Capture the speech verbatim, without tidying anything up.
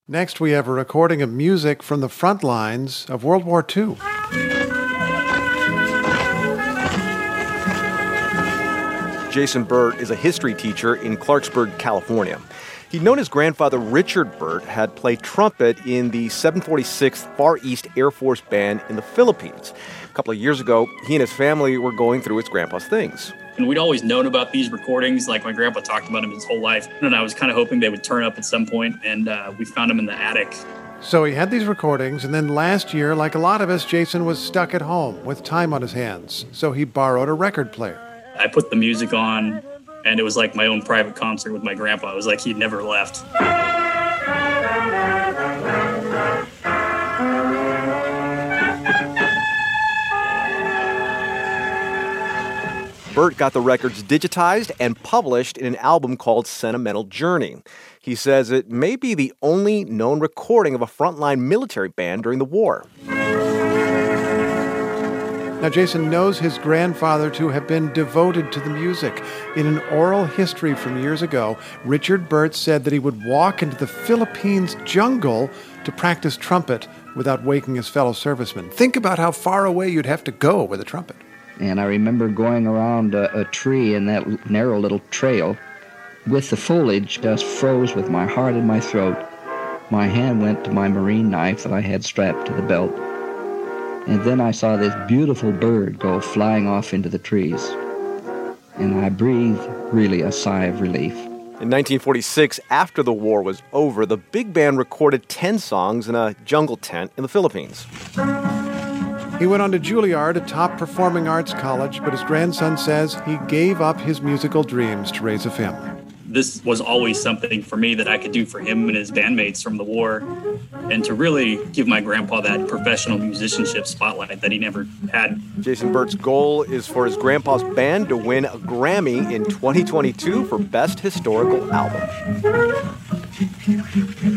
Next, we have a recording of music from the front lines of World War Two. Jason Burt is a history teacher in Clarksburg, California. He'd known his grandfather, Richard Burt, had played trumpet in the seven forty-sixth Far East Air Force Band in the Philippines. A couple of years ago, he and his family were going through his grandpa's things. And we'd always known about these recordings, like my grandpa talked about them his whole life. And I was kind of hoping they would turn up at some point, and uh, we found them in the attic. So he had these recordings, and then last year, like a lot of us, Jason was stuck at home with time on his hands. So he borrowed a record player. I put the music on, and it was like my own private concert with my grandpa. It was like he'd never left. Burt got the records digitized and published in an album called Sentimental Journey. He says it may be the only known recording of a frontline military band during the war. Now, Jason knows his grandfather to have been devoted to the music. In an oral history from years ago, Richard Burt said that he would walk into the Philippines jungle to practice trumpet without waking his fellow servicemen. Think about how far away you'd have to go with a trumpet. And I remember going around a, a tree in that narrow little trail with the foliage just froze with my heart in my throat. My hand went to my marine knife that I had strapped to the belt. And then I saw this beautiful bird go flying off into the trees. And I breathed really a sigh of relief. In nineteen forty-six, after the war was over, the big band recorded ten songs in a jungle tent in the Philippines. He went on to Juilliard, a top performing arts college, but his grandson says he gave up his musical dreams to raise a family. This was always something for me that I could do for him and his bandmates from the war, and to really give my grandpa that professional musicianship spotlight that he never had. Jason Burt's goal is for his grandpa's band to win a Grammy in twenty twenty-two for Best Historical Album.